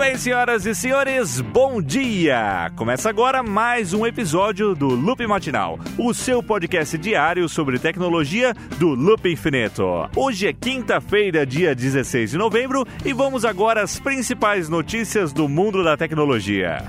bem, senhoras e senhores? Bom dia! Começa agora mais um episódio do Loop Matinal, o seu podcast diário sobre tecnologia do Loop Infinito. Hoje é quinta-feira, dia 16 de novembro, e vamos agora às principais notícias do mundo da tecnologia.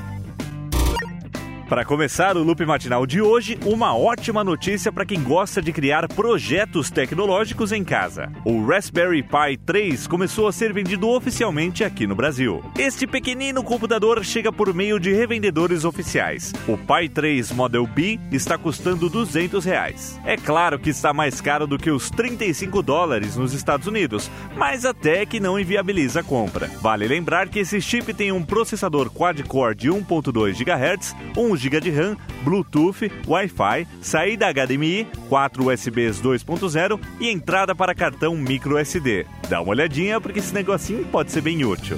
Para começar o Loop Matinal de hoje, uma ótima notícia para quem gosta de criar projetos tecnológicos em casa. O Raspberry Pi 3 começou a ser vendido oficialmente aqui no Brasil. Este pequenino computador chega por meio de revendedores oficiais. O Pi 3 Model B está custando R$200. É claro que está mais caro do que os $35 nos Estados Unidos, mas até que não inviabiliza a compra. Vale lembrar que esse chip tem um processador quad-core de 1.2 GHz, 1 GB de RAM, Bluetooth, Wi-Fi, saída HDMI, 4 USBs 2.0 e entrada para cartão microSD. Dá uma olhadinha porque esse negocinho pode ser bem útil.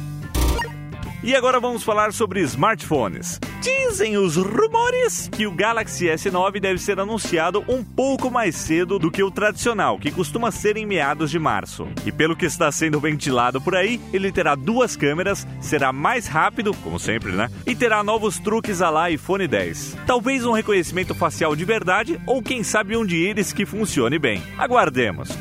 E agora vamos falar sobre smartphones. Dizem os rumores que o Galaxy S9 deve ser anunciado um pouco mais cedo do que o tradicional, que costuma ser em meados de março. E pelo que está sendo ventilado por aí, ele terá 2 câmeras, será mais rápido, como sempre, né? E terá novos truques à la iPhone X. Talvez um reconhecimento facial de verdade ou quem sabe um de íris que funcione bem. Aguardemos.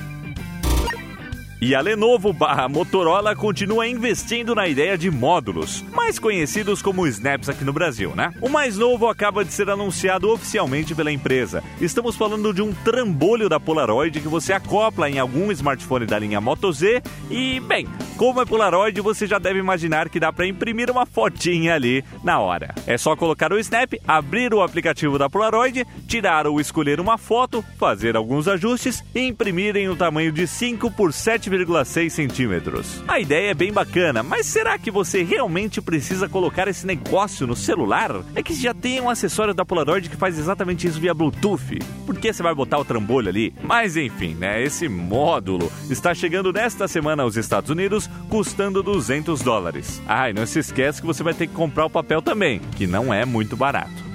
E a Lenovo/Motorola continua investindo na ideia de módulos, mais conhecidos como Snaps aqui no Brasil, né? O mais novo acaba de ser anunciado oficialmente pela empresa. Estamos falando de um trambolho da Polaroid que você acopla em algum smartphone da linha Moto Z e, bem, como é Polaroid, você já deve imaginar que dá para imprimir uma fotinha ali na hora. É só colocar o Snap, abrir o aplicativo da Polaroid, tirar ou escolher uma foto, fazer alguns ajustes e imprimir em um tamanho de 5 por 7,6 centímetros. A ideia é bem bacana, mas será que você realmente precisa colocar esse negócio no celular? É que já tem um acessório da Polaroid que faz exatamente isso via Bluetooth. Por que você vai botar o trambolho ali? Mas enfim, né? Esse módulo está chegando nesta semana aos Estados Unidos, custando $200. Ah, e não se esquece que você vai ter que comprar o papel também, que não é muito barato.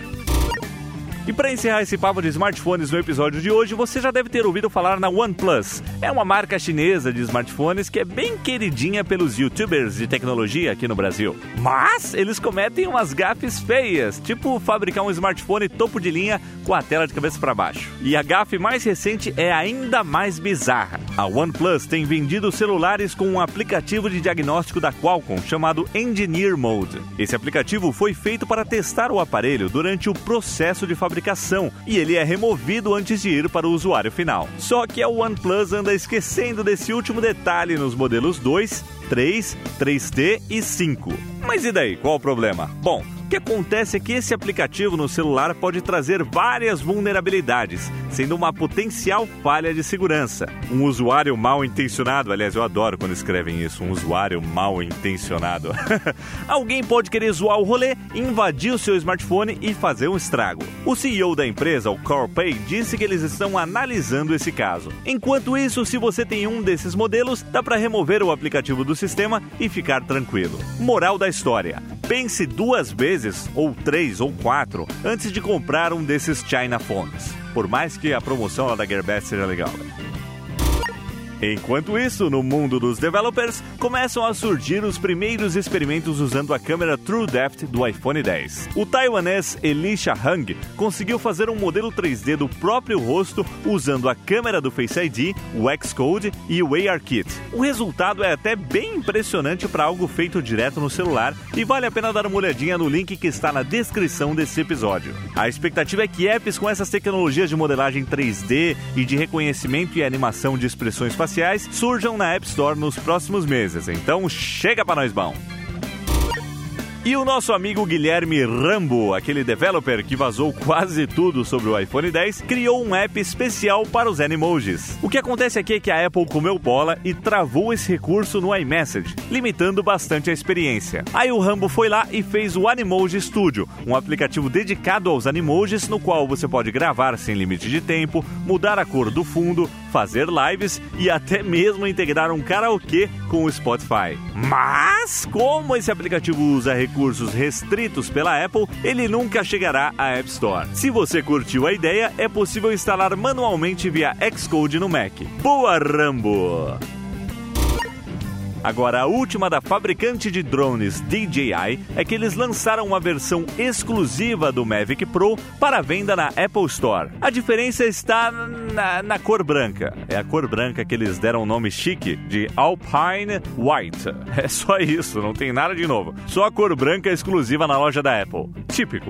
E para encerrar esse papo de smartphones no episódio de hoje, você já deve ter ouvido falar na OnePlus. É uma marca chinesa de smartphones que é bem queridinha pelos youtubers de tecnologia aqui no Brasil. Mas eles cometem umas gafes feias, tipo fabricar um smartphone topo de linha com a tela de cabeça para baixo. E a gafe mais recente é ainda mais bizarra. A OnePlus tem vendido celulares com um aplicativo de diagnóstico da Qualcomm chamado Engineer Mode. Esse aplicativo foi feito para testar o aparelho durante o processo de fabricação e ele é removido antes de ir para o usuário final. Só que a OnePlus anda esquecendo desse último detalhe nos modelos 2, 3, 3T e 5. Mas e daí? Qual o problema? Bom, o que acontece é que esse aplicativo no celular pode trazer várias vulnerabilidades, sendo uma potencial falha de segurança. Um usuário mal intencionado, aliás, eu adoro quando escrevem isso, um usuário mal intencionado. Alguém pode querer zoar o rolê, invadir o seu smartphone e fazer um estrago. O CEO da empresa, o Corpay, disse que eles estão analisando esse caso. Enquanto isso, se você tem um desses modelos, dá para remover o aplicativo do sistema e ficar tranquilo. Moral da história: pense 2 vezes, ou 3 ou 4, antes de comprar um desses China Phones. Por mais que a promoção lá da Gearbest seja legal. Enquanto isso, no mundo dos developers, começam a surgir os primeiros experimentos usando a câmera TrueDepth do iPhone X. O taiwanês Elisha Hung conseguiu fazer um modelo 3D do próprio rosto usando a câmera do Face ID, o Xcode e o ARKit. O resultado é até bem impressionante para algo feito direto no celular e vale a pena dar uma olhadinha no link que está na descrição desse episódio. A expectativa é que apps com essas tecnologias de modelagem 3D e de reconhecimento e animação de expressões faciais surjam na App Store nos próximos meses. Então chega pra nós, bom! E o nosso amigo Guilherme Rambo, aquele developer que vazou quase tudo sobre o iPhone X, criou um app especial para os Animojis. O que acontece aqui é que a Apple comeu bola e travou esse recurso no iMessage, limitando bastante a experiência. Aí o Rambo foi lá e fez o Animoji Studio, um aplicativo dedicado aos Animojis, no qual você pode gravar sem limite de tempo, mudar a cor do fundo, fazer lives e até mesmo integrar um karaokê com o Spotify. Mas, como esse aplicativo usa recursos restritos pela Apple, ele nunca chegará à App Store. Se você curtiu a ideia, é possível instalar manualmente via Xcode no Mac. Boa, Rambo! Agora, a última da fabricante de drones DJI é que eles lançaram uma versão exclusiva do Mavic Pro para venda na Apple Store. A diferença está na cor branca. É a cor branca que eles deram o nome chique de Alpine White. É só isso, não tem nada de novo. Só a cor branca exclusiva na loja da Apple. Típico.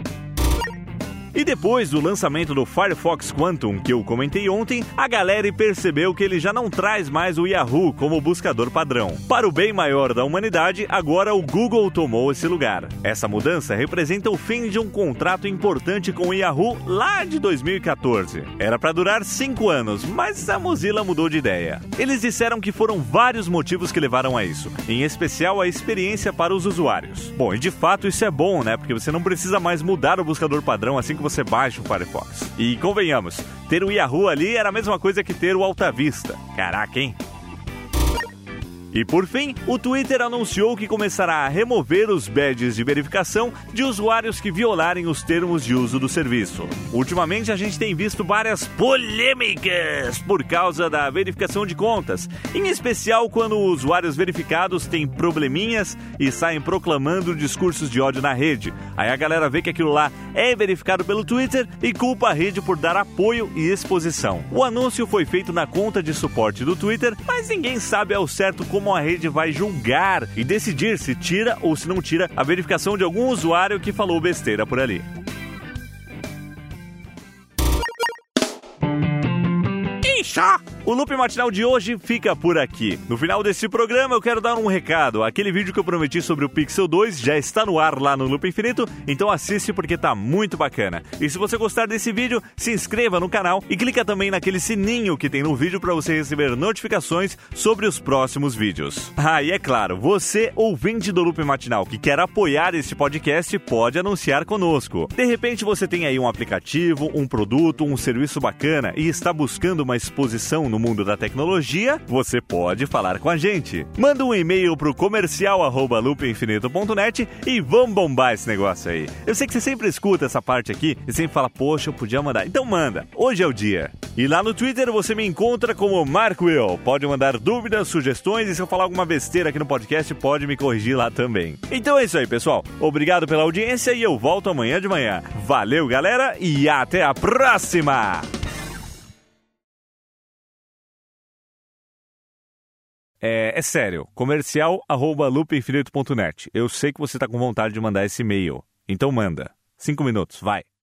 E depois do lançamento do Firefox Quantum, que eu comentei ontem, a galera percebeu que ele já não traz mais o Yahoo como buscador padrão. Para o bem maior da humanidade, agora o Google tomou esse lugar. Essa mudança representa o fim de um contrato importante com o Yahoo lá de 2014. Era para durar 5 anos, mas a Mozilla mudou de ideia. Eles disseram que foram vários motivos que levaram a isso, em especial a experiência para os usuários. Bom, e de fato isso é bom, né? Porque você não precisa mais mudar o buscador padrão assim que você baixa o Firefox. E convenhamos, ter o Yahoo ali era a mesma coisa que ter o Alta Vista. Caraca, hein? E por fim, o Twitter anunciou que começará a remover os badges de verificação de usuários que violarem os termos de uso do serviço. Ultimamente a gente tem visto várias polêmicas por causa da verificação de contas, em especial quando usuários verificados têm probleminhas e saem proclamando discursos de ódio na rede. Aí a galera vê que aquilo lá é verificado pelo Twitter e culpa a rede por dar apoio e exposição. O anúncio foi feito na conta de suporte do Twitter, mas ninguém sabe ao certo como a rede vai julgar e decidir se tira ou se não tira a verificação de algum usuário que falou besteira por ali. O Loop Matinal de hoje fica por aqui. No final desse programa eu quero dar um recado. Aquele vídeo que eu prometi sobre o Pixel 2 já está no ar lá no Loop Infinito, então assiste porque tá muito bacana. E se você gostar desse vídeo, se inscreva no canal e clica também naquele sininho que tem no vídeo para você receber notificações sobre os próximos vídeos. Ah, e é claro, você, ouvinte do Loop Matinal, que quer apoiar este podcast, pode anunciar conosco. De repente você tem aí um aplicativo, um produto, um serviço bacana e está buscando uma exposição no mundo da tecnologia, você pode falar com a gente. Manda um e-mail pro comercial@loopinfinito.net e vamos bombar esse negócio aí. Eu sei que você sempre escuta essa parte aqui e sempre fala, poxa, eu podia mandar. Então manda, hoje é o dia. E lá no Twitter você me encontra como Mark Will. Pode mandar dúvidas, sugestões e se eu falar alguma besteira aqui no podcast, pode me corrigir lá também. Então é isso aí, pessoal. Obrigado pela audiência e eu volto amanhã de manhã. Valeu, galera, e até a próxima! É sério, comercial@loopinfinito.net. Eu sei que você tá com vontade de mandar esse e-mail. Então manda. 5 minutos, vai.